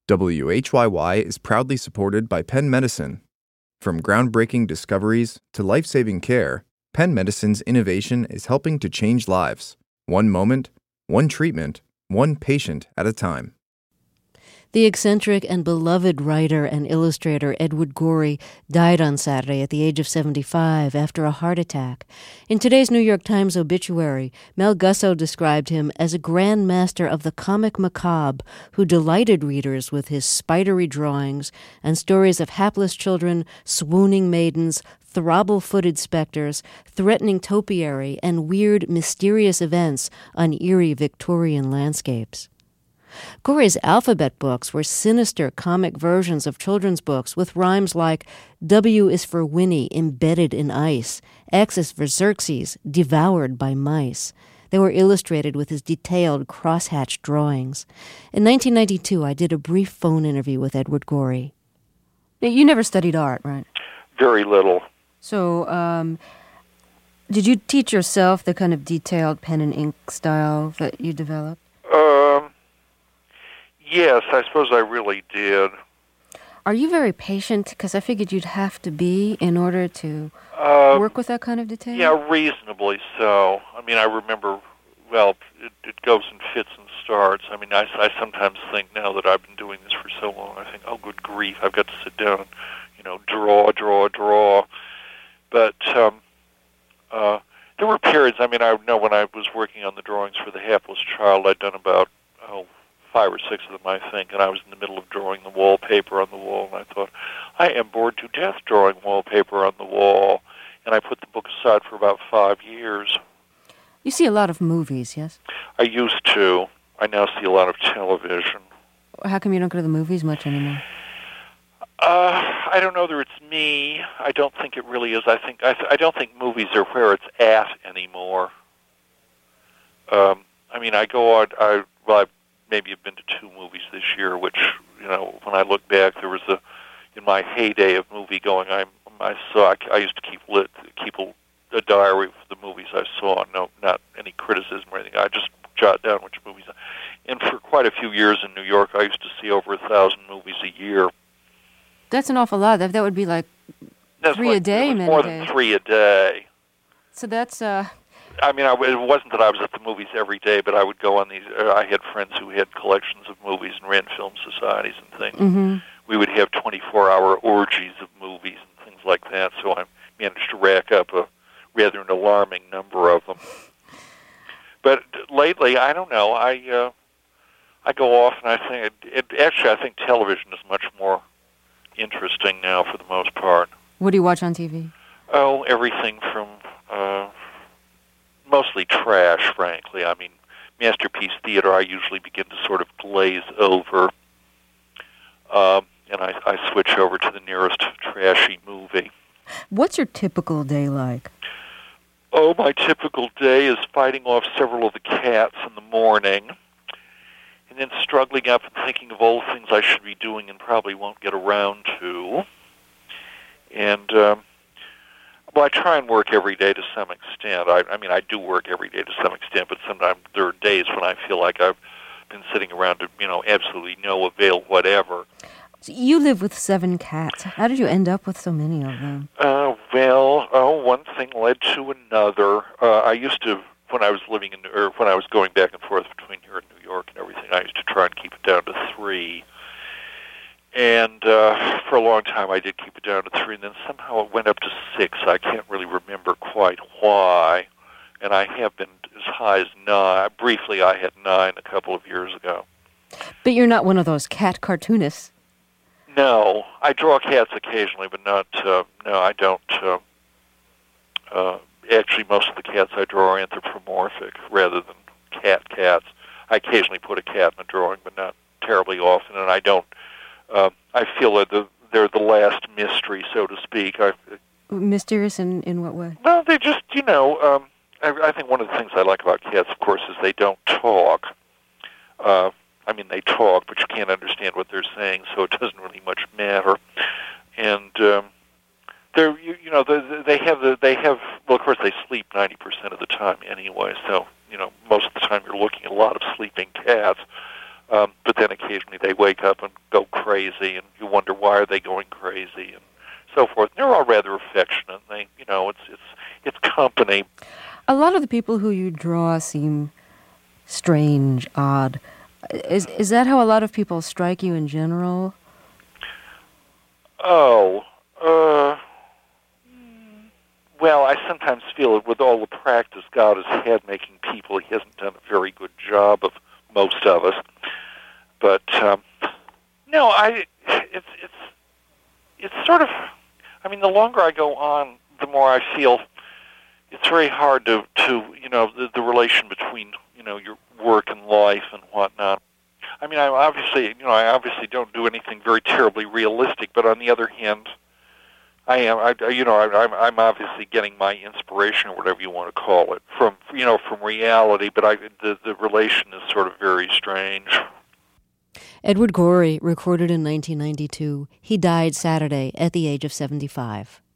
WHYY is proudly supported by Penn Medicine. From groundbreaking discoveries to life-saving care, Penn Medicine's innovation is helping to change lives. One moment, one treatment, one patient at a time. The eccentric and beloved writer and illustrator Edward Gorey died on Saturday at the age of 75 after a heart attack. In today's New York Times obituary, Mel Gusso described him as a grand master of the comic macabre who delighted readers with his spidery drawings and stories of hapless children, swooning maidens, throbble-footed specters, threatening topiary, and weird, mysterious events on eerie Victorian landscapes. Gorey's alphabet books were sinister comic versions of children's books with rhymes like W is for Winnie, embedded in ice, X is for Xerxes, devoured by mice. They were illustrated with his detailed crosshatched drawings. In 1992, I did a brief phone interview with Edward Gorey. You never studied art, right? Very little. So, did you teach yourself the kind of detailed pen and ink style that you developed? Yes, I suppose I really did. Are you very patient? Because I figured you'd have to be in order to work with that kind of detail. Yeah, reasonably so. I mean, I remember, well, it goes in fits and starts. I mean, I sometimes think now that I've been doing this for so long, I think, oh, good grief, I've got to sit down and, draw. But there were periods, I mean, I know when I was working on the drawings for The Hapless Child, I'd done about, 5 or 6 of them, I think, and I was in the middle of drawing the wallpaper on the wall, and I thought, I am bored to death drawing wallpaper on the wall, and I put the book aside for about 5 years. You see a lot of movies, yes? I used to. I now see a lot of television. How come you don't go to the movies much anymore? I don't know that it's me. I don't think it really is. I don't think movies are where it's at anymore. I mean, I go out, I've maybe have been to 2 movies this year, which, when I look back, there was in my heyday of movie going, I used to keep a diary of the movies I saw, not any criticism or anything. I just jot down which movies. And for quite a few years in New York, I used to see over 1,000 movies a year. That's an awful lot. That would be like 3 a day, many more than 3 a day. So that's I mean, it wasn't that I was at the movies every day, but I would go on these. I had friends who had collections of movies and ran film societies and things. Mm-hmm. We would have 24-hour orgies of movies and things like that, so I managed to rack up a rather an alarming number of them. But lately, I don't know, I go off and I think television is much more interesting now for the most part. What do you watch on TV? Oh, everything from mostly trash, frankly. I mean, Masterpiece Theater I usually begin to sort of glaze over, and I switch over to the nearest trashy movie. What's your typical day like? Oh, my typical day is fighting off several of the cats in the morning, and then struggling up and thinking of all the things I should be doing and probably won't get around to. And, well, I try and work every day to some extent. I mean, I do work every day to some extent, but sometimes there are days when I feel like I've been sitting around to, absolutely no avail whatever. So you live with 7 cats. How did you end up with so many of them? One thing led to another. I used to, when I was when I was going back and forth between here and New York and everything, I used to try and keep it down to 3. And for a long time, I did keep it down to 3, and then somehow it went up to 6. I can't really remember quite why. And I have been as high as 9. Briefly, I had 9 a couple of years ago. But you're not one of those cat cartoonists. No, I draw cats occasionally, but not. No, I don't. Actually, most of the cats I draw are anthropomorphic rather than cats. I occasionally put a cat in a drawing, but not terribly often, and I don't. I feel that they're the last mystery, so to speak. Mysterious in what way? Well, they just, I think one of the things I like about cats, of course, is they don't talk. I mean, they talk, but you can't understand what they're saying, so it doesn't really much matter. And they have. Well, of course, they sleep 90% of the time anyway. So most of the time you're looking at a lot of sleeping cats. But then occasionally they wake up women go crazy, and you wonder why are they going crazy, and so forth. And they're all rather affectionate. They, it's company. A lot of the people who you draw seem strange, odd. Is that how a lot of people strike you in general? Oh, well, I sometimes feel that with all the practice God has had making people, He hasn't done a very good job of most of us. But no, it's sort of. I mean, the longer I go on, the more I feel it's very hard to the relation between your work and life and whatnot. I mean, I obviously don't do anything very terribly realistic, but on the other hand, I'm obviously getting my inspiration, or whatever you want to call it, from reality. But the relation is sort of very strange. Edward Gorey, recorded in 1992. He died Saturday at the age of 75.